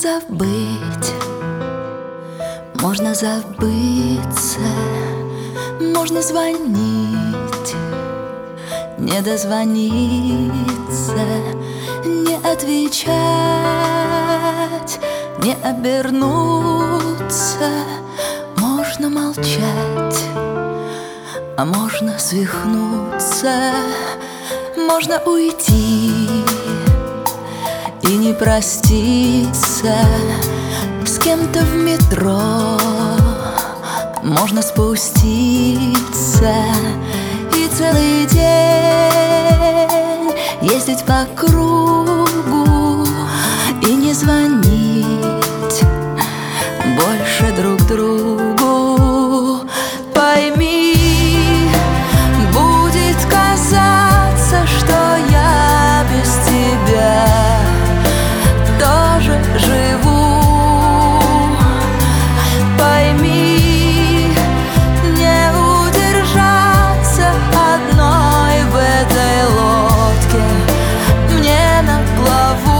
забыть, можно забыться, можно звонить, не дозвониться, не отвечать, не обернуться. Можно молчать, а можно свихнуться. Можно уйти и не проститься с кем-то в метро. Можно спуститься и целый день ездить по кругу и не звонить больше друг другу. Пойми, будет казаться, что я без тебя тоже живу. Пойми, не удержаться одной в этой лодке мне на плаву.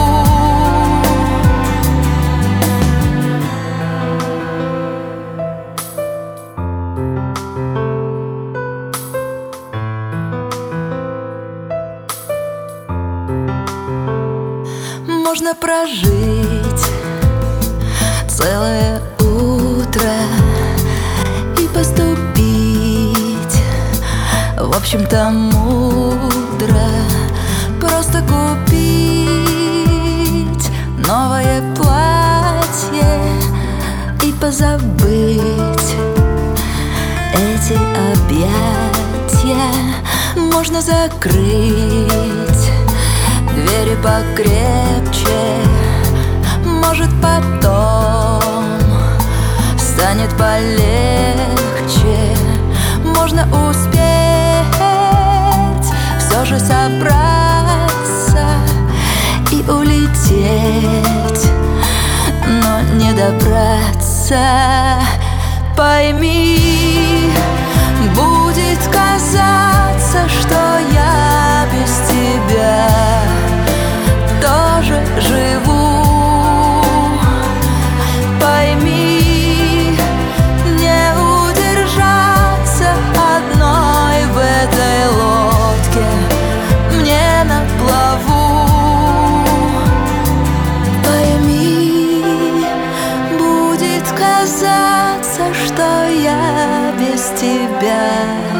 Можно прожить целое утро и поступить, в общем-то, мудро. Просто купить новое платье и позабыть эти объятия. Можно закрыть двери покрепче, может, потом станет полегче. Можно успеть все же собраться и улететь, но не добраться. Пойми, будет казаться, что я без тебя тоже живу. Пойми, не удержаться одной в этой лодке мне на плаву. Пойми, будет казаться, что я без тебя